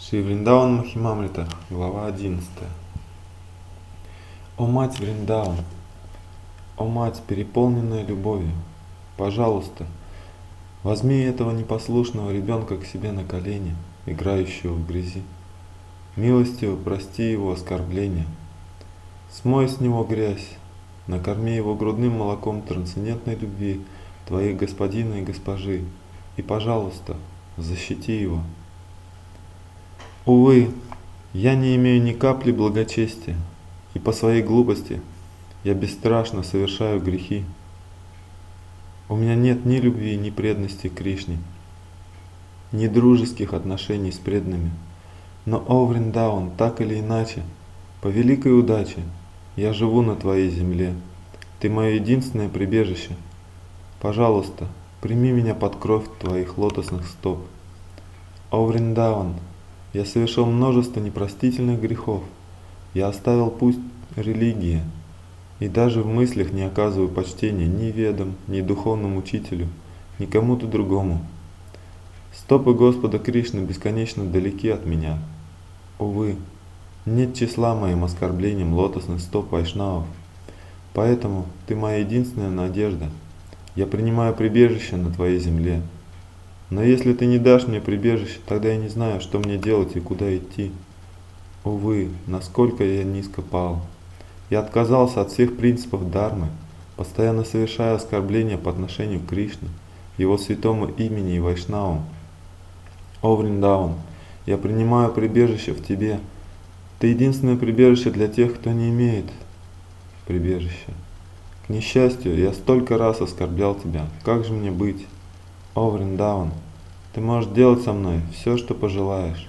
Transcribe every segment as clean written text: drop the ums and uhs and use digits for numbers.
Шри Вриндаван Махимамрита, глава 11. О мать Вриндаван, о мать, переполненная любовью, пожалуйста, возьми этого непослушного ребенка к себе на колени, играющего в грязи. Милостиво прости его оскорбления, смой с него грязь, накорми его грудным молоком трансцендентной любви твоих господина и госпожи, и, пожалуйста, защити его. Увы, я не имею ни капли благочестия, и по своей глупости я бесстрашно совершаю грехи. У меня нет ни любви, ни преданности к Кришне, ни дружеских отношений с преданными. Но, о Вриндаван, так или иначе, по великой удаче, я живу на твоей земле. Ты мое единственное прибежище. Пожалуйста, прими меня под кровь твоих лотосных стоп. О Вриндаван, я совершил множество непростительных грехов. Я оставил путь религии и даже в мыслях не оказываю почтения ни ведам, ни духовному учителю, ни кому-то другому. Стопы Господа Кришны бесконечно далеки от меня. Увы, нет числа моим оскорблениям лотосных стоп вайшнавов. Поэтому ты моя единственная надежда. Я принимаю прибежище на твоей земле. Но если ты не дашь мне прибежище, тогда я не знаю, что мне делать и куда идти. Увы, насколько я низко пал. Я отказался от всех принципов дхармы, постоянно совершая оскорбления по отношению к Кришне, Его святому имени и вайшнавам. О Вриндаван, я принимаю прибежище в тебе. Ты единственное прибежище для тех, кто не имеет прибежища. К несчастью, я столько раз оскорблял тебя. Как же мне быть? О Вриндаван, ты можешь делать со мной все, что пожелаешь.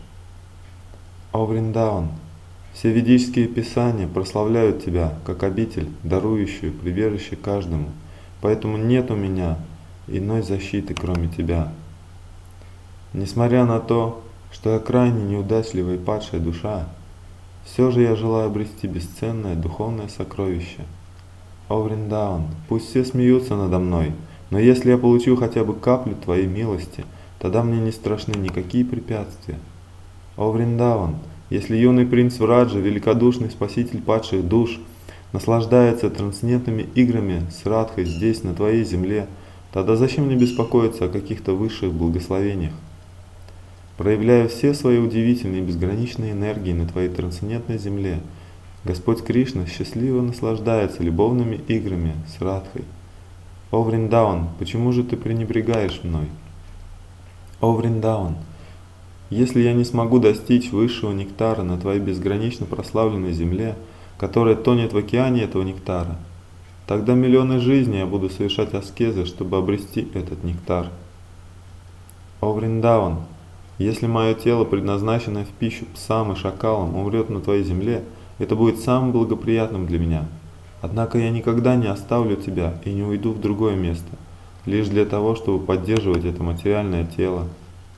О Вриндаван, все ведические писания прославляют тебя, как обитель, дарующую прибежище каждому, поэтому нет у меня иной защиты, кроме тебя. Несмотря на то, что я крайне неудачливая и падшая душа, все же я желаю обрести бесценное духовное сокровище. О Вриндаван, пусть все смеются надо мной, но если я получу хотя бы каплю твоей милости, тогда мне не страшны никакие препятствия. О Вриндаван, если юный принц Враджа, великодушный спаситель падших душ, наслаждается трансцендентными играми с Радхой здесь, на твоей земле, тогда зачем мне беспокоиться о каких-то высших благословениях? Проявляя все свои удивительные и безграничные энергии на твоей трансцендентной земле, Господь Кришна счастливо наслаждается любовными играми с Радхой. О Вриндаван, почему же ты пренебрегаешь мной? О Вриндаван, если я не смогу достичь высшего нектара на твоей безгранично прославленной земле, которая тонет в океане этого нектара, тогда миллионы жизней я буду совершать аскезы, чтобы обрести этот нектар. О Вриндаван, если мое тело, предназначенное в пищу псам и шакалам, умрет на твоей земле, это будет самым благоприятным для меня. Однако я никогда не оставлю тебя и не уйду в другое место, лишь для того, чтобы поддерживать это материальное тело.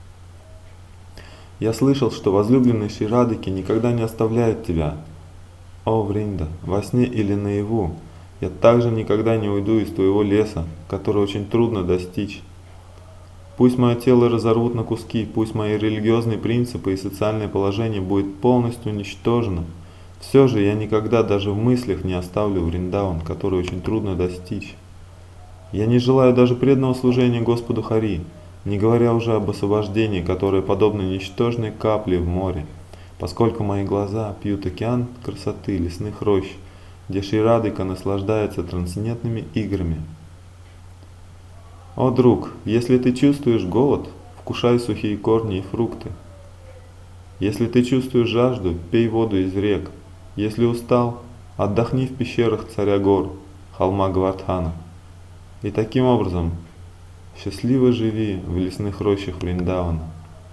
Я слышал, что возлюбленные Шри Радхики никогда не оставляют тебя. О Вринда, во сне или наяву, я также никогда не уйду из твоего леса, который очень трудно достичь. Пусть мое тело разорвут на куски, пусть мои религиозные принципы и социальное положение будет полностью уничтожено, все же я никогда даже в мыслях не оставлю Вриндаван, который очень трудно достичь. Я не желаю даже преданного служения Господу Хари, не говоря уже об освобождении, которое подобно ничтожной капле в море, поскольку мои глаза пьют океан красоты лесных рощ, где Шри Радхика наслаждается трансцендентными играми. О друг, если ты чувствуешь голод, вкушай сухие корни и фрукты. Если ты чувствуешь жажду, пей воду из рек. Если устал, отдохни в пещерах царя гор, холма Гавардхана. И таким образом счастливо живи в лесных рощах Вриндавана.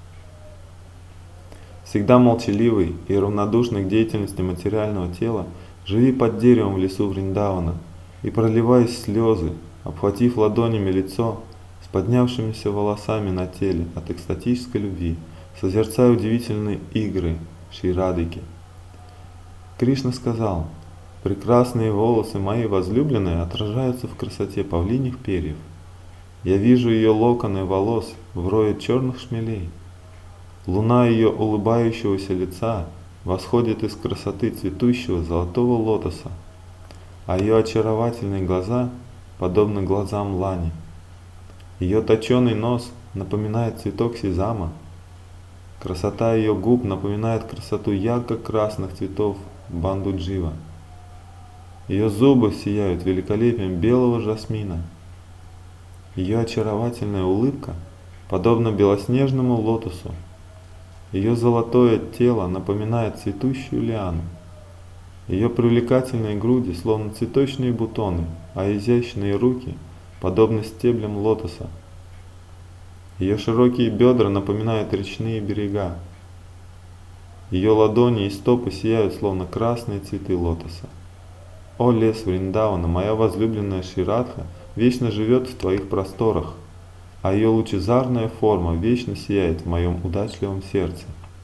Всегда молчаливый и равнодушный к деятельности материального тела, живи под деревом в лесу Вриндавана и проливай слезы, обхватив ладонями лицо с поднявшимися волосами на теле от экстатической любви, созерцая удивительные игры Шри Радхики. Кришна сказал: «Прекрасные волосы моей возлюбленной отражаются в красоте павлиньих перьев. Я вижу ее локоны волос в рое черных шмелей. Луна ее улыбающегося лица восходит из красоты цветущего золотого лотоса, а ее очаровательные глаза подобны глазам лани. Ее точеный нос напоминает цветок сезама. Красота ее губ напоминает красоту ярко-красных цветов бандуджива. Ее зубы сияют великолепием белого жасмина. Ее очаровательная улыбка подобна белоснежному лотосу. Ее золотое тело напоминает цветущую лиану. Ее привлекательные груди словно цветочные бутоны, а изящные руки подобны стеблям лотоса. Ее широкие бедра напоминают речные берега. Ее ладони и стопы сияют словно красные цветы лотоса. О лес Вриндавана, моя возлюбленная Шри Радха вечно живет в твоих просторах, а ее лучезарная форма вечно сияет в моем удачливом сердце.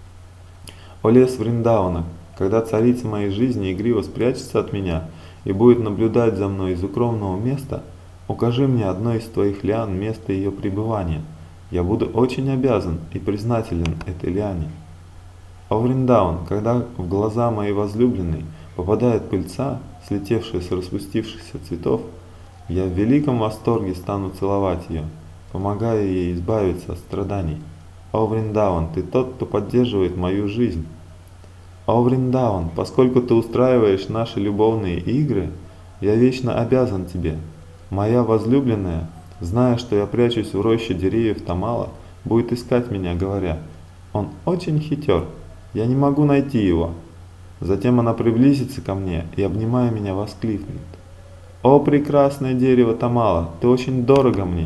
О лес Вриндавана, когда царица моей жизни игриво спрячется от меня и будет наблюдать за мной из укромного места, укажи мне одно из твоих лиан место ее пребывания. Я буду очень обязан и признателен этой лиане. О Вриндаван, когда в глаза моей возлюбленной попадает пыльца, слетевшая с распустившихся цветов, я в великом восторге стану целовать ее, помогая ей избавиться от страданий. О Вриндаван, ты тот, кто поддерживает мою жизнь. О Вриндаван, поскольку ты устраиваешь наши любовные игры, я вечно обязан тебе. Моя возлюбленная, зная, что я прячусь в роще деревьев Тамала, будет искать меня, говоря: «Он очень хитер, я не могу найти его». Затем она приблизится ко мне и, обнимая меня, воскликнет: «О прекрасное дерево Тамала, ты очень дорого мне».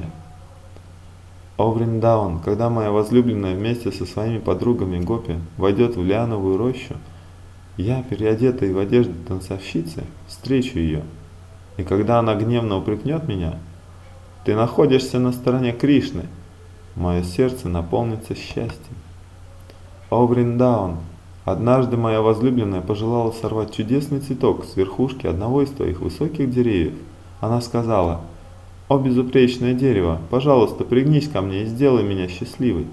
О Вриндаван, когда моя возлюбленная вместе со своими подругами Гопи войдет в лиановую рощу, я, переодетый в одежду танцовщицы, встречу ее. И когда она гневно упрекнет меня: «Ты находишься на стороне Кришны», мое сердце наполнится счастьем. О Вриндаван, однажды моя возлюбленная пожелала сорвать чудесный цветок с верхушки одного из твоих высоких деревьев. Она сказала: «О безупречное дерево, пожалуйста, пригнись ко мне и сделай меня счастливой».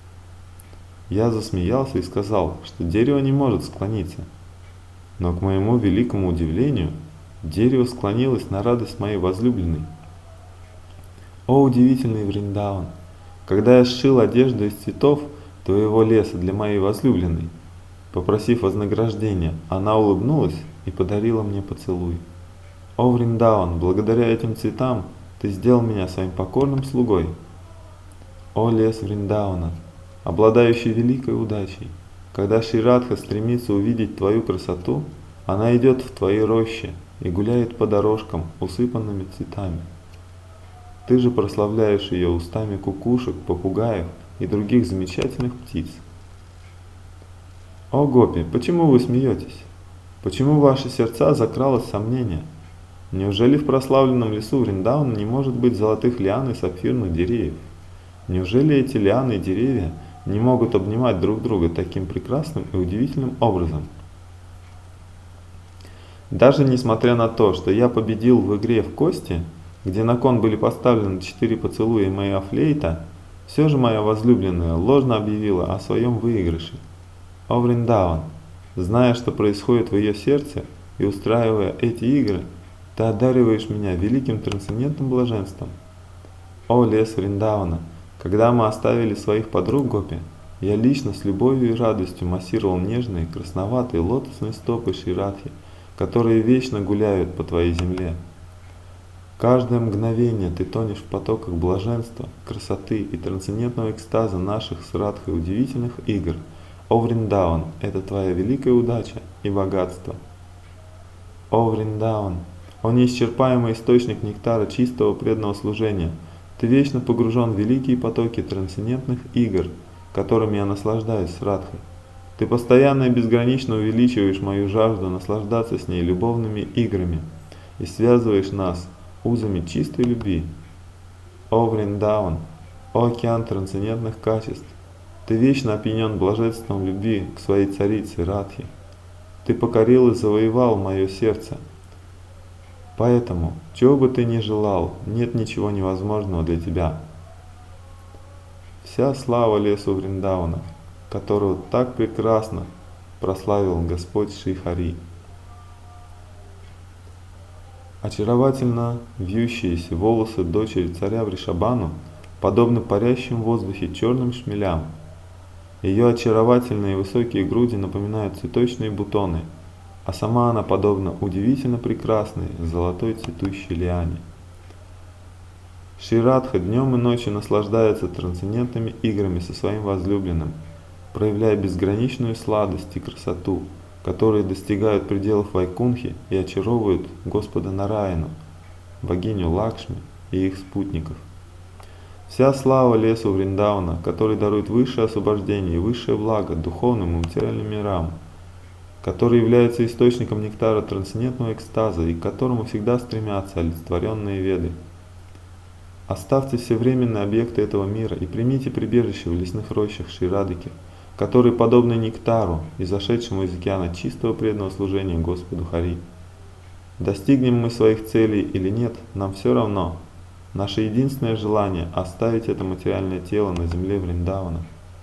Я засмеялся и сказал, что дерево не может склониться. Но к моему великому удивлению, дерево склонилось на радость моей возлюбленной. О удивительный Вриндаван, когда я сшил одежду из цветов твоего леса для моей возлюбленной, попросив вознаграждения, она улыбнулась и подарила мне поцелуй. О Вриндаван, благодаря этим цветам ты сделал меня своим покорным слугой. О лес Вриндавана, обладающий великой удачей, когда Шри Радха стремится увидеть твою красоту, она идет в твои рощи и гуляет по дорожкам, усыпанными цветами. Ты же прославляешь ее устами кукушек, попугаев и других замечательных птиц. О Гопи, почему вы смеетесь? Почему в ваши сердца закралось сомнение? Неужели в прославленном лесу Вриндавана не может быть золотых лиан и сапфирных деревьев? Неужели эти лианы и деревья не могут обнимать друг друга таким прекрасным и удивительным образом? Даже несмотря на то, что я победил в игре в кости, где на кон были поставлены 4 поцелуя и моя флейта, все же моя возлюбленная ложно объявила о своем выигрыше. О Вриндаван, зная, что происходит в ее сердце, и устраивая эти игры, ты одариваешь меня великим трансцендентным блаженством. О лес Вриндавана, когда мы оставили своих подруг Гопи, я лично с любовью и радостью массировал нежные красноватые лотосные стопы Шри Радхи, которые вечно гуляют по твоей земле. Каждое мгновение ты тонешь в потоках блаженства, красоты и трансцендентного экстаза наших с Радхой удивительных игр. О Вриндаван, это твоя великая удача и богатство. О Вриндаван, о неисчерпаемый источник нектара чистого преданного служения, ты вечно погружен в великие потоки трансцендентных игр, которыми я наслаждаюсь с Радхой. Ты постоянно и безгранично увеличиваешь мою жажду наслаждаться с ней любовными играми и связываешь нас узами чистой любви. О Вриндаван, о океан трансцендентных качеств, ты вечно опьянен блаженством любви к своей царице Радхе. Ты покорил и завоевал мое сердце. Поэтому, чего бы ты ни желал, нет ничего невозможного для тебя. Вся слава лесу Вриндавана. которого так прекрасно прославил Господь Шри Хари. Очаровательно вьющиеся волосы дочери царя Вришабану подобны парящим в воздухе черным шмелям. Ее очаровательные высокие груди напоминают цветочные бутоны, а сама она подобна удивительно прекрасной золотой цветущей лиане. Шри Радха днем и ночью наслаждается трансцендентными играми со своим возлюбленным, проявляя безграничную сладость и красоту, которые достигают пределов Вайкунхи и очаровывают Господа Нараяну, богиню Лакшми и их спутников. Вся слава лесу Вриндавана, который дарует высшее освобождение и высшее благо духовным и материальным мирам, который является источником нектара трансцендентного экстаза и к которому всегда стремятся олицетворенные веды. Оставьте все временные объекты этого мира и примите прибежище в лесных рощах Шри Радхики, которые подобны нектару, изошедшему из океана чистого преданного служения Господу Хари. Достигнем мы своих целей или нет, нам все равно. Наше единственное желание – оставить это материальное тело на земле Вриндавана.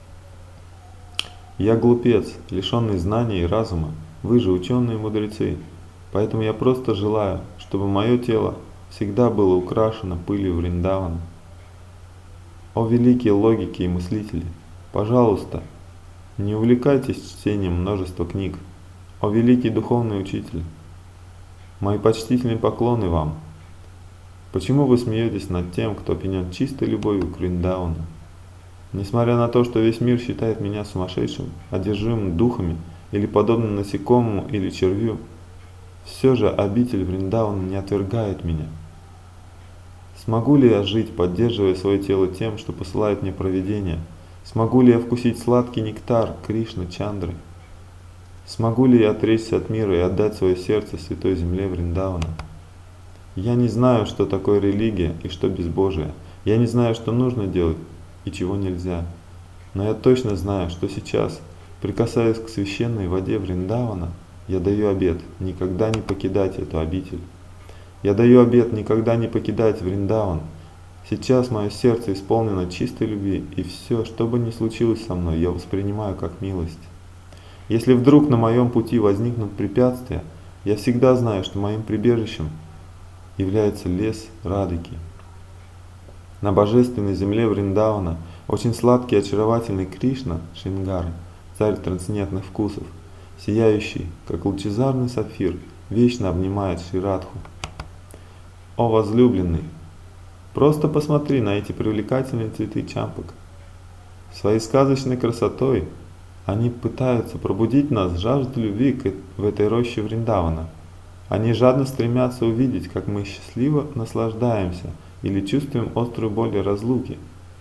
Я глупец, лишенный знаний и разума, вы же ученые и мудрецы, поэтому я просто желаю, чтобы мое тело всегда было украшено пылью Вриндавана. О великие логики и мыслители, пожалуйста, не увлекайтесь чтением множества книг. О великий духовный учитель, мои почтительные поклоны вам. Почему вы смеетесь над тем, кто опьянен чистой любовью к Вриндавану? Несмотря на то, что весь мир считает меня сумасшедшим, одержимым духами или подобным насекомому или червю, все же обитель Вриндавана не отвергает меня. Смогу ли я жить, поддерживая свое тело тем, что посылает мне провидение? Смогу ли я вкусить сладкий нектар Кришны Чандры? Смогу ли я отречься от мира и отдать свое сердце святой земле Вриндавана? Я не знаю, что такое религия и что безбожие. Я не знаю, что нужно делать и чего нельзя. Но я точно знаю, что сейчас, прикасаясь к священной воде Вриндавана, я даю обет никогда не покидать эту обитель. Я даю обет никогда не покидать Вриндаван. Сейчас мое сердце исполнено чистой любви, и все, что бы ни случилось со мной, я воспринимаю как милость. Если вдруг на моем пути возникнут препятствия, я всегда знаю, что моим прибежищем является лес Радхики. На божественной земле Вриндавана очень сладкий и очаровательный Кришна Шрингары, царь трансцендентных вкусов, сияющий, как лучезарный сапфир, вечно обнимает Шри Радху. О возлюбленный, просто посмотри на эти привлекательные цветы чампак. Своей сказочной красотой они пытаются пробудить нас жажду любви в этой роще Вриндавана. Они жадно стремятся увидеть, как мы счастливо наслаждаемся или чувствуем острую боль разлуки.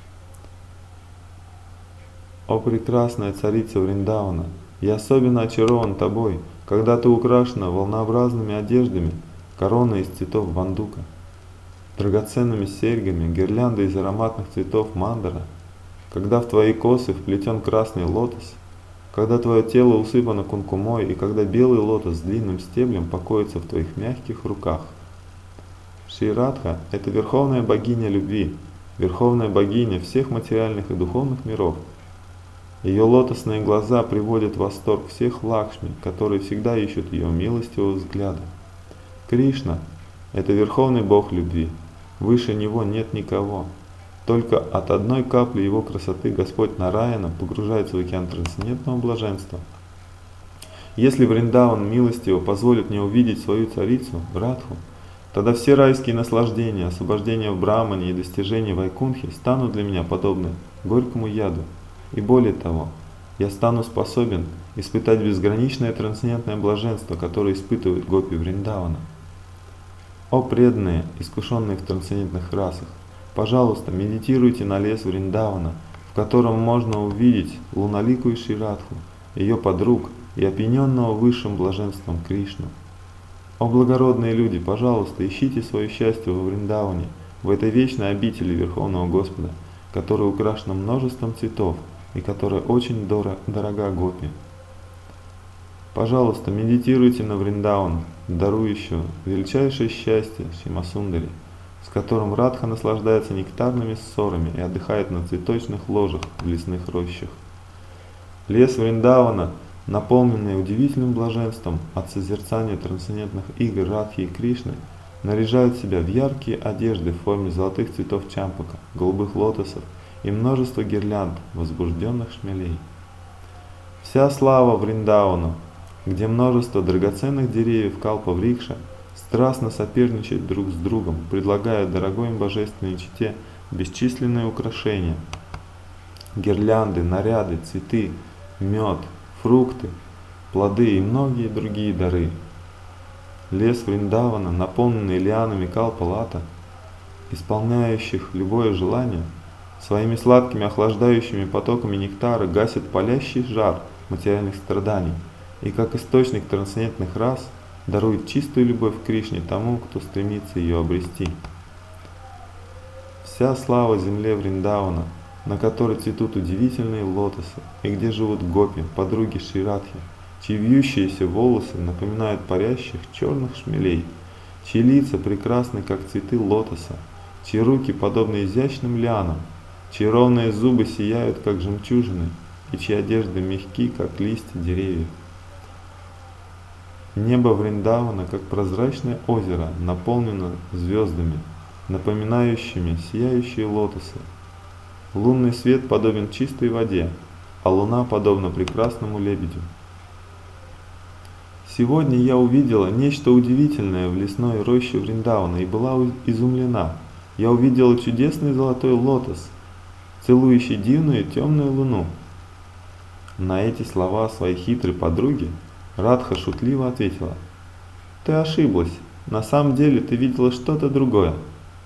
О прекрасная царица Вриндавана, я особенно очарован тобой, когда ты украшена волнообразными одеждами, короной из цветов бандука, драгоценными серьгами, гирляндой из ароматных цветов мандара, когда в твои косы вплетен красный лотос, когда твое тело усыпано кункумой и когда белый лотос с длинным стеблем покоится в твоих мягких руках. Шри Радха – это верховная богиня любви, верховная богиня всех материальных и духовных миров. Ее лотосные глаза приводят в восторг всех Лакшми, которые всегда ищут ее милостивого взгляда. Кришна – это верховный бог любви, выше него нет никого. Только от одной капли его красоты Господь Нараяна погружается в океан трансцендентного блаженства. Если Вриндаван милостиво позволит мне увидеть свою царицу, Радху, тогда все райские наслаждения, освобождение в Брамане и достижения Вайкунхи станут для меня подобны горькому яду. И более того, я стану способен испытать безграничное трансцендентное блаженство, которое испытывают гопи Вриндавана. О преданные, искушенные в трансцендентных расах, пожалуйста, медитируйте на лес Вриндавана, в котором можно увидеть луналикую Шри Радху, ее подруг и опьяненного высшим блаженством Кришну. О благородные люди, пожалуйста, ищите свое счастье во Вриндаване, в этой вечной обители Верховного Господа, которая украшена множеством цветов и которая очень дорога гопи. Пожалуйста, медитируйте на Вриндаван, дарующего величайшее счастье Шимасундари, с которым Радха наслаждается нектарными ссорами и отдыхает на цветочных ложах в лесных рощах. Лес Вриндавана, наполненный удивительным блаженством от созерцания трансцендентных игр Радхи и Кришны, наряжают себя в яркие одежды в форме золотых цветов чампака, голубых лотосов и множество гирлянд возбужденных шмелей. Вся слава Вриндавану, где множество драгоценных деревьев калпа-врикша страстно соперничают друг с другом, предлагая дорогой им божественной чете бесчисленные украшения, гирлянды, наряды, цветы, мед, фрукты, плоды и многие другие дары. Лес Вриндавана, наполненный лианами калпа-лата, исполняющих любое желание, своими сладкими охлаждающими потоками нектара гасит палящий жар материальных страданий и как источник трансцендентных рас дарует чистую любовь к Кришне тому, кто стремится ее обрести. Вся слава земле Вриндавана, на которой цветут удивительные лотосы, и где живут гопи, подруги Шри Радхи, чьи вьющиеся волосы напоминают парящих черных шмелей, чьи лица прекрасны, как цветы лотоса, чьи руки подобны изящным лианам, чьи ровные зубы сияют, как жемчужины, и чьи одежды мягки, как листья деревьев. Небо Вриндавана, как прозрачное озеро, наполнено звездами, напоминающими сияющие лотосы. Лунный свет подобен чистой воде, а луна подобна прекрасному лебедю. Сегодня я увидела нечто удивительное в лесной роще Вриндавана и была изумлена. Я увидела чудесный золотой лотос, целующий дивную темную луну. На эти слова своей хитрой подруги Радха шутливо ответила: «Ты ошиблась, на самом деле ты видела что-то другое».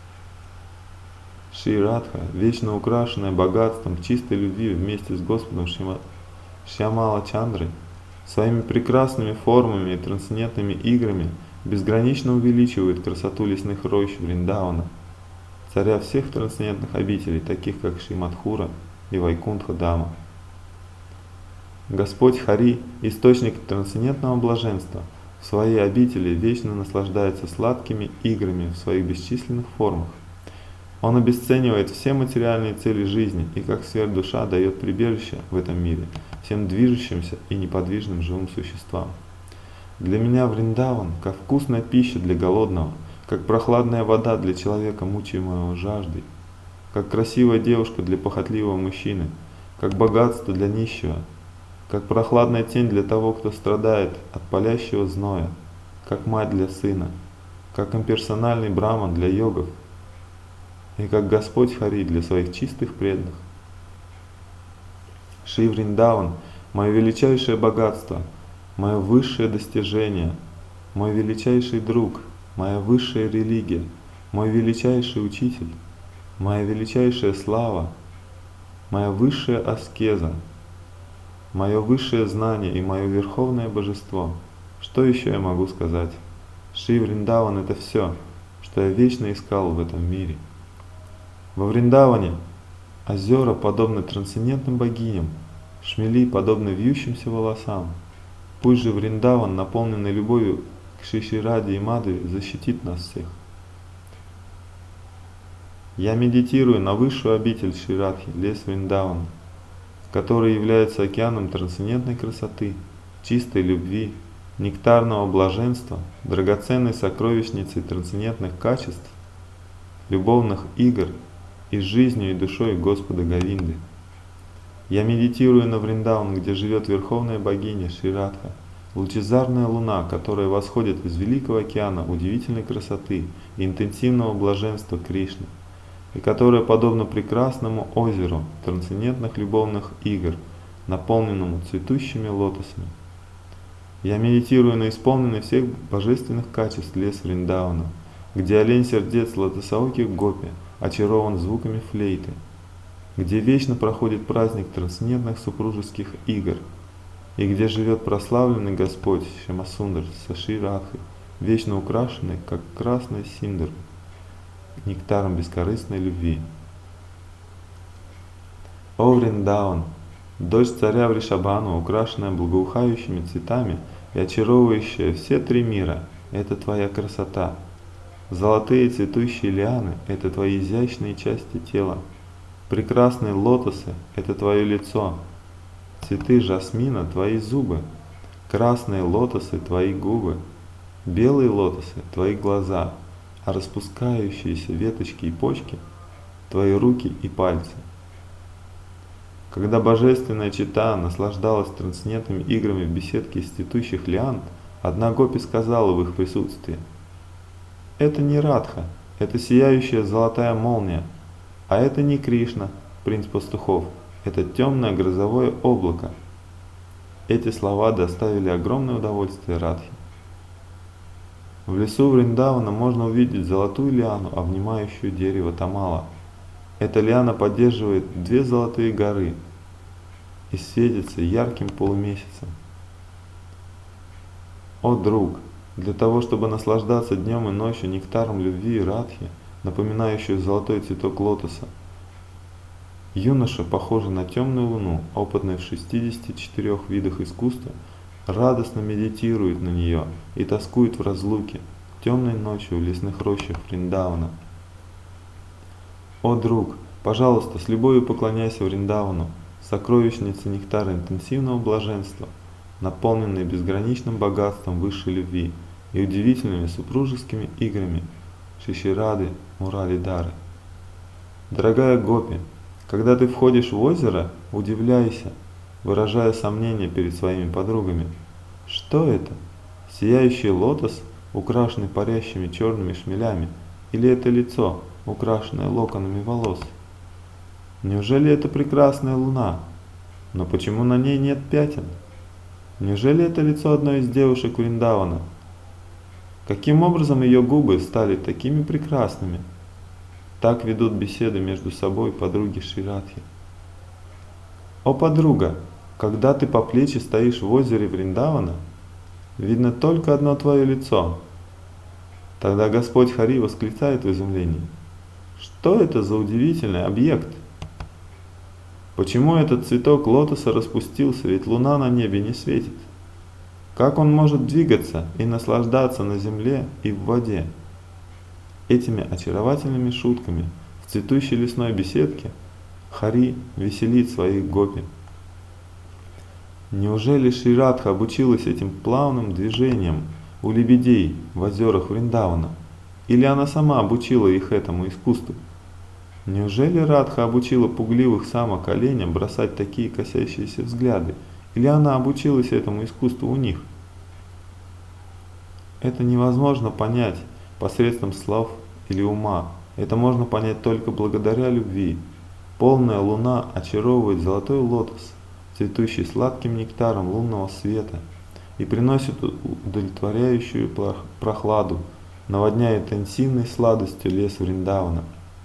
Шри Радха, вечно украшенная богатством чистой любви вместе с Господом Шьямала Чандрой, своими прекрасными формами и трансцендентными играми безгранично увеличивает красоту лесных рощ Вриндавана, царя всех трансцендентных обителей, таких как Шри Мадхура и Вайкунтха Дама. Господь Хари, источник трансцендентного блаженства, в своей обители вечно наслаждается сладкими играми в своих бесчисленных формах. Он обесценивает все материальные цели жизни и как сверхдуша дает прибежище в этом мире всем движущимся и неподвижным живым существам. Для меня Вриндаван как вкусная пища для голодного, как прохладная вода для человека, мучаемого жаждой, как красивая девушка для похотливого мужчины, как богатство для нищего, как прохладная тень для того, кто страдает от палящего зноя, как мать для сына, как имперсональный браман для йогов, и как Господь Хари для своих чистых преданных. Шри Вриндаван – мое величайшее богатство, мое высшее достижение, мой величайший друг, моя высшая религия, мой величайший учитель, моя величайшая слава, моя высшая аскеза, мое высшее знание и мое верховное божество. Что еще я могу сказать? Шри Вриндаван – это все, что я вечно искал в этом мире. Во Вриндаване озера подобны трансцендентным богиням, шмели подобны вьющимся волосам. Пусть же Вриндаван, наполненный любовью к Шри Раде и Мадхаве, защитит нас всех. Я медитирую на высшую обитель Шри Радхи, лес Вриндавана, который является океаном трансцендентной красоты, чистой любви, нектарного блаженства, драгоценной сокровищницей трансцендентных качеств, любовных игр и жизнью и душой Господа Говинды. Я медитирую на Вриндаван, где живет верховная богиня Шри Радха, лучезарная луна, которая восходит из великого океана удивительной красоты и интенсивного блаженства Кришны, и которая подобна прекрасному озеру трансцендентных любовных игр, наполненному цветущими лотосами. Я медитирую на исполненный всех божественных качеств лес Вриндавана, где олень сердец лотосооких гопи очарован звуками флейты, где вечно проходит праздник трансцендентных супружеских игр, и где живет прославленный Господь Шьямасундар со Шри Радхой, вечно украшенный, как красный синдр, нектаром бескорыстной любви. О Вриндаван, дочь царя Вришабхану, украшенная благоухающими цветами и очаровывающая все три мира, это твоя красота. Золотые цветущие лианы – это твои изящные части тела. Прекрасные лотосы – это твое лицо. цветы жасмина твои зубы, красные лотосы твои губы, белые лотосы твои глаза, а распускающиеся веточки и почки твои руки и пальцы. Когда божественная чета наслаждалась трансцендентными играми в беседке из цветущих лиан, одна гопи сказала в их присутствии: «Это не Радха, это сияющая золотая молния, а это не Кришна, принц пастухов, это темное грозовое облако». Эти слова доставили огромное удовольствие Радхе. В лесу Вриндавана можно увидеть золотую лиану, обнимающую дерево Тамала. Эта лиана поддерживает две золотые горы и светится ярким полумесяцем. О друг, для того, чтобы наслаждаться днем и ночью нектаром любви и радхи, напоминающую золотой цветок лотоса, юноша, похожий на темную луну, опытный в 64 видах искусства, радостно медитирует на нее и тоскует в разлуке, темной ночью в лесных рощах Вриндавана. О друг, пожалуйста, с любовью поклоняйся Вриндавану, сокровищнице нектара интенсивного блаженства, наполненной безграничным богатством высшей любви и удивительными супружескими играми Шиширады Муралидары. Дорогая гопи, когда ты входишь в озеро, удивляйся, выражая сомнения перед своими подругами. Что это? Сияющий лотос, украшенный парящими черными шмелями, или это лицо, украшенное локонами волос? Неужели это прекрасная луна? Но почему на ней нет пятен? Неужели это лицо одной из девушек Вриндавана? Каким образом ее губы стали такими прекрасными? Так ведут беседы между собой подруги Шри Радхи. О подруга, когда ты по плечи стоишь в озере Вриндавана, видно только одно твое лицо. Тогда Господь Хари восклицает в изумлении: что это за удивительный объект? Почему этот цветок лотоса распустился, ведь луна на небе не светит? Как он может двигаться и наслаждаться на земле и в воде? Этими очаровательными шутками в цветущей лесной беседке Хари веселит своих гопи. Неужели Шри Радха обучилась этим плавным движениям у лебедей в озерах Вриндавана? Или она сама обучила их этому искусству? Неужели Радха обучила пугливых самок оленям бросать такие косящиеся взгляды? Или она обучилась этому искусству у них? Это невозможно понять посредством слов или ума. Это можно понять только благодаря любви. Полная луна очаровывает золотой лотос, цветущий сладким нектаром лунного света, и приносит удовлетворяющую прохладу, наводняя интенсивной сладостью лес Вриндавана.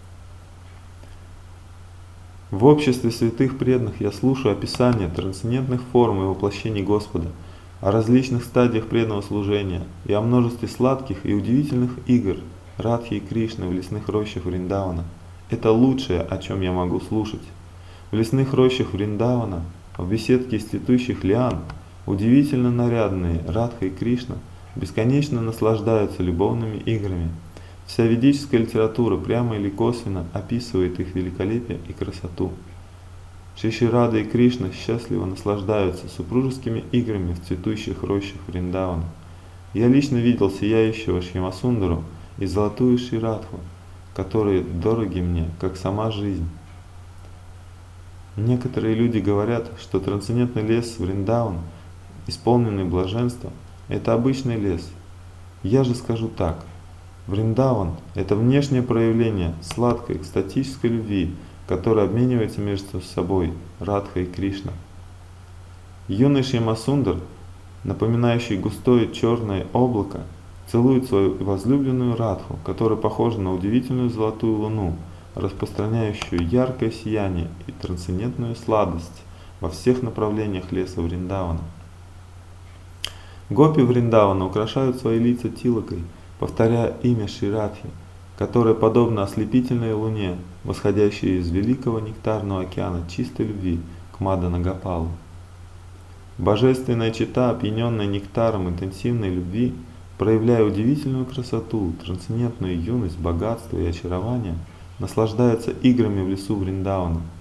В обществе святых преданных я слушаю описания трансцендентных форм и воплощений Господа, о различных стадиях преданного служения и о множестве сладких и удивительных игр Радхи и Кришны в лесных рощах Вриндавана. Это лучшее, о чем я могу слушать. В лесных рощах Вриндавана, в беседке из цветущих лиан, удивительно нарядные Радха и Кришна бесконечно наслаждаются любовными играми. Вся ведическая литература прямо или косвенно описывает их великолепие и красоту. Шри Рада и Кришна счастливо наслаждаются супружескими играми в цветущих рощах Вриндавана. Я лично видел сияющего Шьямасундару и золотую Шри Радху, которые дороги мне, как сама жизнь. Некоторые люди говорят, что трансцендентный лес Вриндаван, исполненный блаженства, это обычный лес. Я же скажу так. Вриндаван – это внешнее проявление сладкой, экстатической любви, которая обменивается между собой Радха и Кришна. Юный Шьямасундар, напоминающий густое черное облако, целует свою возлюбленную Радху, которая похожа на удивительную золотую луну, распространяющую яркое сияние и трансцендентную сладость во всех направлениях леса Вриндавана. Гопи Вриндавана украшают свои лица тилакой, повторяя имя Шри Радхи, которая подобна ослепительной луне, восходящей из великого нектарного океана чистой любви к Мадана Гопалу. Божественная чета, опьяненная нектаром интенсивной любви, проявляя удивительную красоту, трансцендентную юность, богатство и очарование, наслаждается играми в лесу Вриндавана.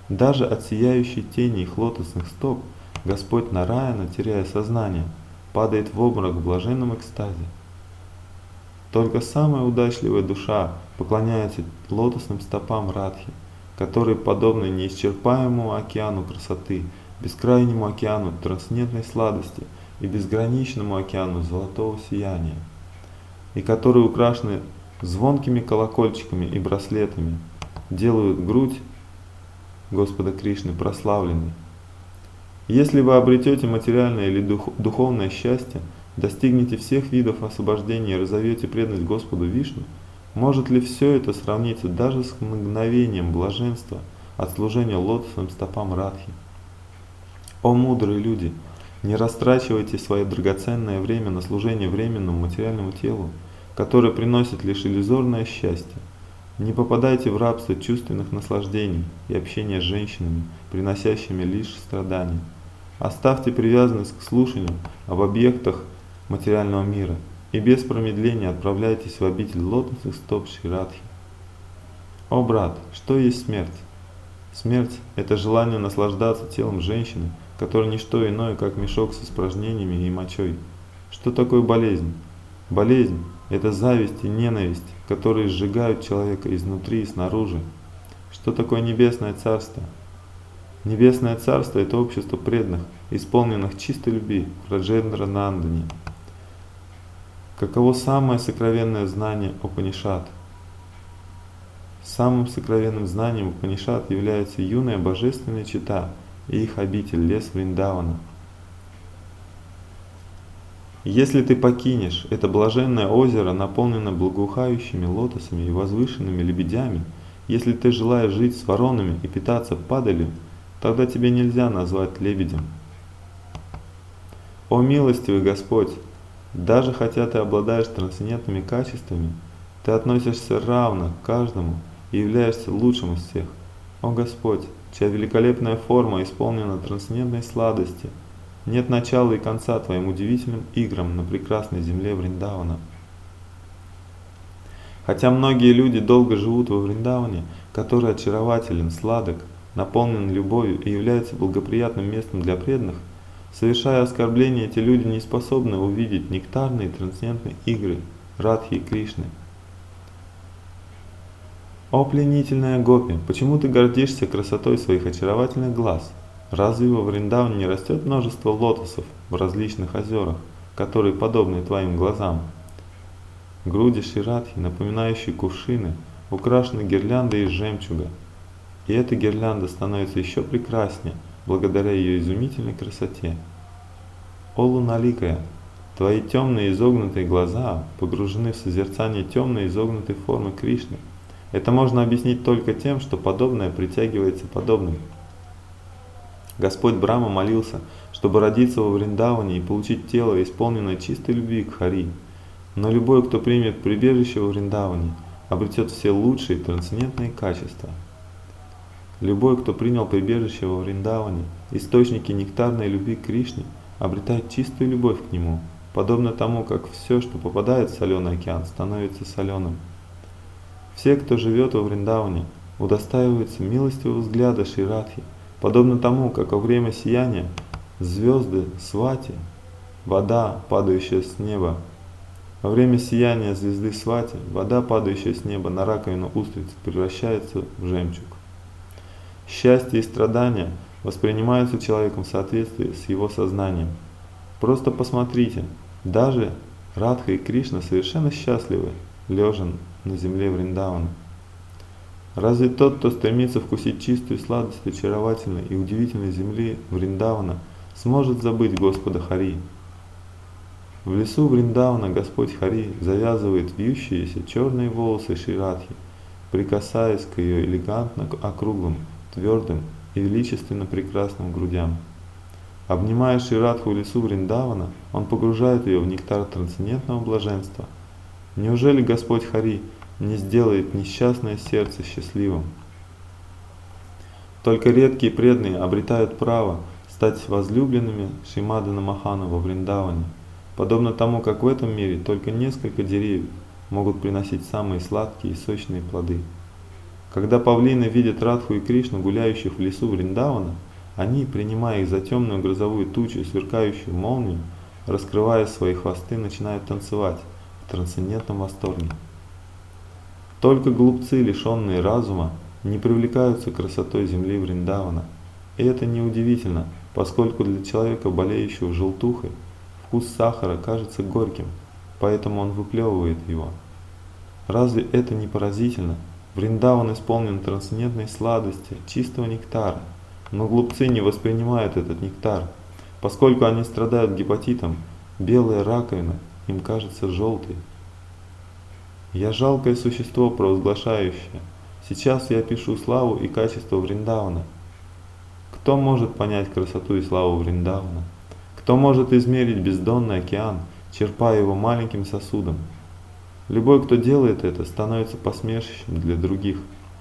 Даже от сияющей тени их лотосных стоп Господь Нараяна, теряя сознание, падает в обморок в блаженном экстазе. Только самая удачливая душа поклоняется лотосным стопам Радхи, которые подобны неисчерпаемому океану красоты, бескрайнему океану трансцендентной сладости и безграничному океану золотого сияния, и которые украшены звонкими колокольчиками и браслетами, делают грудь Господа Кришны прославленной. Если вы обретете материальное или духовное счастье, достигнете всех видов освобождения и разовьете преданность Господу Вишну, может ли все это сравниться даже с мгновением блаженства от служения лотосным стопам Радхи? О мудрые люди, не растрачивайте свое драгоценное время на служение временному материальному телу, которое приносит лишь иллюзорное счастье. Не попадайте в рабство чувственных наслаждений и общения с женщинами, приносящими лишь страдания. Оставьте привязанность к слушанию об объектах материального мира и без промедления отправляйтесь в обитель лотосных стоп Шри Радхи. О брат, что есть смерть? Смерть – это желание наслаждаться телом женщины, которая не что иное, как мешок с испражнениями и мочой. Что такое болезнь? Болезнь – это зависть и ненависть, которые сжигают человека изнутри и снаружи. Что такое небесное царство? Небесное царство – это общество преданных, исполненных чистой любви, Раджендра Нандани. Каково самое сокровенное знание Упанишад? Самым сокровенным знанием Упанишад является юная божественная чета и их обитель, лес Вриндавана. Если ты покинешь это блаженное озеро, наполненное благоухающими лотосами и возвышенными лебедями, если ты желаешь жить с воронами и питаться падалью, тогда тебе нельзя назвать лебедем. О милостивый Господь! Даже хотя ты обладаешь трансцендентными качествами, ты относишься равно к каждому и являешься лучшим из всех. О Господь, чья великолепная форма исполнена трансцендентной сладости, нет начала и конца твоим удивительным играм на прекрасной земле Вриндавана. Хотя многие люди долго живут во Вриндаване, который очарователен, сладок, наполнен любовью и является благоприятным местом для преданных, совершая оскорбления, эти люди не способны увидеть нектарные трансцендентные игры Радхи и Кришны. О пленительная Гопи, почему ты гордишься красотой своих очаровательных глаз? Разве во Вриндаване не растет множество лотосов в различных озерах, которые подобны твоим глазам? Груди Шри Радхи, напоминающие кувшины, украшены гирляндой из жемчуга, и эта гирлянда становится еще прекраснее благодаря ее изумительной красоте. О луналикая, твои темные изогнутые глаза погружены в созерцание темной изогнутой формы Кришны. Это можно объяснить только тем, что подобное притягивается подобным. Господь Брахма молился, чтобы родиться во Вриндаване и получить тело, исполненное чистой любви к Хари. Но любой, кто примет прибежище во Вриндаване, обретет все лучшие трансцендентные качества. Любой, кто принял прибежище во Вриндаване, источники нектарной любви к Кришне, обретает чистую любовь к Нему, подобно тому, как все, что попадает в соленый океан, становится соленым. Все, кто живет во Вриндаване, удостаиваются милостивого взгляда Шри Радхи, подобно тому, как во время сияния звезды Свати, вода, падающая с неба. Во время сияния звезды Свати, вода, падающая с неба на раковину устрицы, превращается в жемчуг. Счастье и страдания воспринимаются человеком в соответствии с его сознанием. Просто посмотрите, даже Радха и Кришна совершенно счастливы, лежа на земле Вриндавана. Разве тот, кто стремится вкусить чистую сладость очаровательной и удивительной земли Вриндавана, сможет забыть Господа Хари? В лесу Вриндавана Господь Хари завязывает вьющиеся черные волосы Шри Радхи, прикасаясь к ее элегантно округлым, твердым и величественно прекрасным грудям. Обнимая Шри Радху в лесу Вриндавана, он погружает ее в нектар трансцендентного блаженства. Неужели Господь Хари не сделает несчастное сердце счастливым? Только редкие преданные обретают право стать возлюбленными Шримадана Махана во Вриндаване, подобно тому, как в этом мире только несколько деревьев могут приносить самые сладкие и сочные плоды. Когда павлины видят Радху и Кришну, гуляющих в лесу Вриндавана, они, принимая их за темную грозовую тучу и сверкающую молнию, раскрывая свои хвосты, начинают танцевать в трансцендентном восторге. Только глупцы, лишенные разума, не привлекаются красотой земли Вриндавана. И это неудивительно, поскольку для человека, болеющего желтухой, вкус сахара кажется горьким, поэтому он выплевывает его. Разве это не поразительно? Вриндаван исполнен трансцендентной сладости, чистого нектара, но глупцы не воспринимают этот нектар. Поскольку они страдают гепатитом, белая раковина им кажется желтой. Я жалкое существо, провозглашающее: сейчас я опишу славу и качество Вриндавана. Кто может понять красоту и славу Вриндавана? Кто может измерить бездонный океан, черпая его маленьким сосудом? Любой, кто делает это, становится посмешищем для других.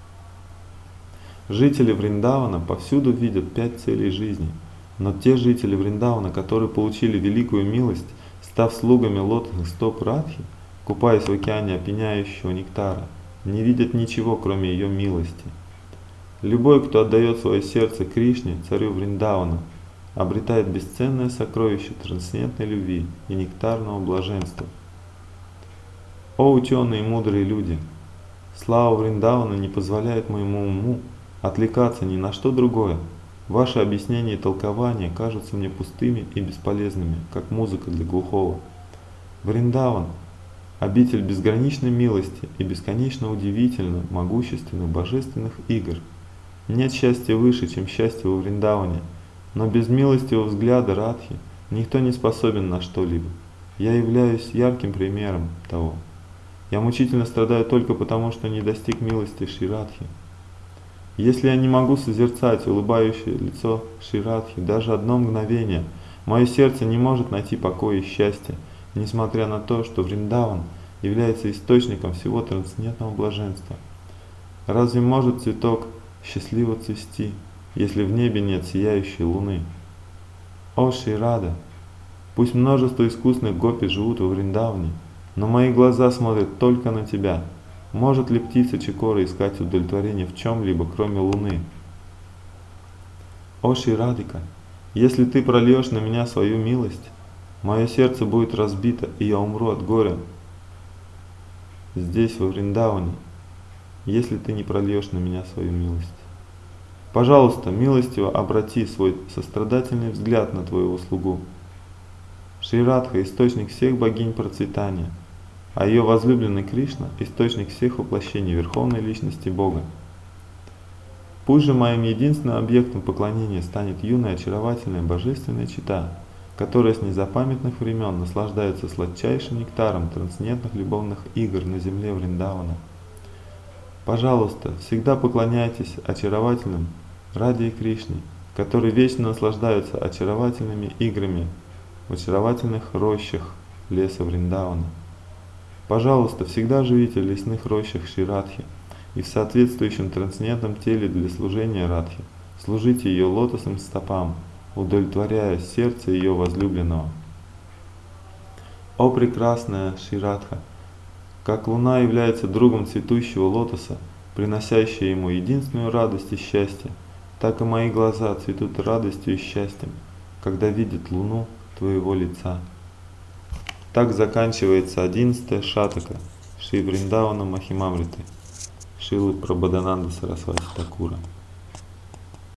Жители Вриндавана повсюду видят 5 целей жизни, но те жители Вриндавана, которые получили великую милость, став слугами лотосных стоп Радхи, купаясь в океане опьяняющего нектара, не видят ничего, кроме ее милости. Любой, кто отдает свое сердце Кришне, царю Вриндавана, обретает бесценное сокровище трансцендентной любви и нектарного блаженства. О ученые и мудрые люди! Слава Вриндавана не позволяет моему уму отвлекаться ни на что другое. Ваши объяснения и толкования кажутся мне пустыми и бесполезными, как музыка для глухого. Вриндаван – обитель безграничной милости и бесконечно удивительных, могущественных, божественных игр. Нет счастья выше, чем счастье во Вриндаване, но без милостивого взгляда Радхи никто не способен на что-либо. Я являюсь ярким примером того. Я мучительно страдаю только потому, что не достиг милости Шри Радхи. Если я не могу созерцать улыбающее лицо Шри Радхи даже одно мгновение, мое сердце не может найти покоя и счастья, несмотря на то, что Вриндаван является источником всего трансцендентного блаженства. Разве может цветок счастливо цвести, если в небе нет сияющей луны? О Шри Рада! Пусть множество искусных гопи живут во Вриндаване, но мои глаза смотрят только на тебя. Может ли птица Чакора искать удовлетворение в чем-либо, кроме луны? О Шри Радика! Если ты прольешь на меня свою милость, мое сердце будет разбито, и я умру от горя здесь, во Вриндаване, если ты не прольешь на меня свою милость. Пожалуйста, милостиво обрати свой сострадательный взгляд на твоего слугу. Шри Радха – источник всех богинь процветания, а ее возлюбленный Кришна – источник всех воплощений Верховной Личности Бога. Пусть же моим единственным объектом поклонения станет юная очаровательная божественная чета, которая с незапамятных времен наслаждается сладчайшим нектаром трансцендентных любовных игр на земле Вриндавана. Пожалуйста, всегда поклоняйтесь очаровательным Раде и Кришне, которые вечно наслаждаются очаровательными играми в очаровательных рощах леса Вриндавана. Пожалуйста, всегда живите в лесных рощах Шри Радхи и в соответствующем трансцендентном теле для служения Радхи. Служите ее лотосным стопам, удовлетворяя сердце ее возлюбленного. О прекрасная Шри Радха! Как луна является другом цветущего лотоса, приносящая ему единственную радость и счастье, так и мои глаза цветут радостью и счастьем, когда видят луну твоего лица. Так заканчивается 11-я шатака Шри Вриндавана Махимамриты Шрилы Прабодхананды Сарасвати Такура.